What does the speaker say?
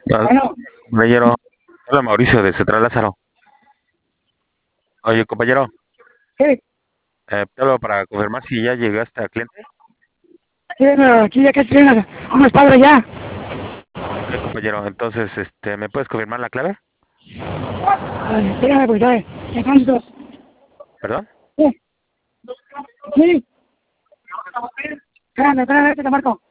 Ah, Bueno, compañero, hola Mauricio de Central Lázaro. Oye, compañero, sí, te hablo para confirmar si ya llegaste al cliente. sí, pero aquí ya casi estoy unos padres ya. Ok, compañero, entonces, ¿me puedes confirmar la clave? Ay, espérame, pues, ¿sabes? ¿Qué tanto? ¿Perdón? Sí, sí. Espérame, espérame, que te marco.